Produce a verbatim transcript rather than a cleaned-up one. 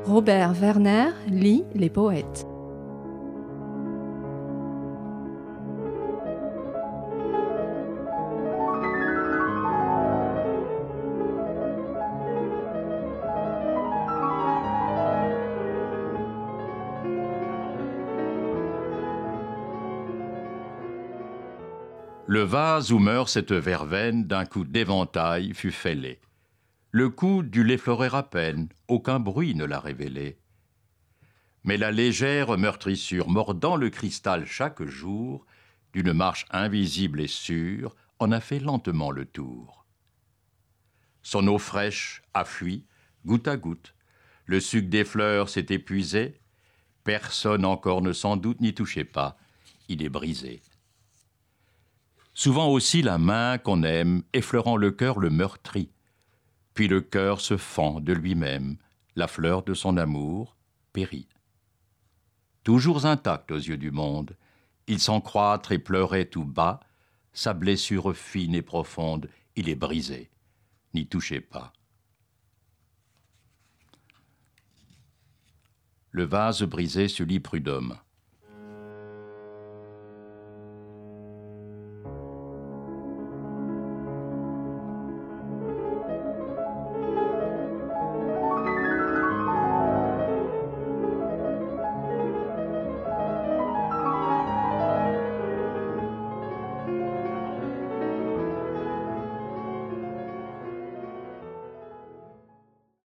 Robert Werner lit les poètes. Le vase où meurt cette verveine, d'un coup d'éventail, fut fêlé. Le coup dut l'effleurer à peine, aucun bruit ne l'a révélé. Mais la légère meurtrissure, mordant le cristal chaque jour, d'une marche invisible et sûre, en a fait lentement le tour. Son eau fraîche a fui, goutte à goutte. Le suc des fleurs s'est épuisé. Personne encore ne s'en doute, n'y touchez pas, il est brisé. Souvent aussi la main qu'on aime, effleurant le cœur, le meurtrit. Puis le cœur se fend de lui-même, la fleur de son amour périt. Toujours intact aux yeux du monde, il s'encroître et pleurait tout bas, sa blessure fine et profonde, il est brisé, n'y touchez pas. Le vase brisé se lit Prudhomme.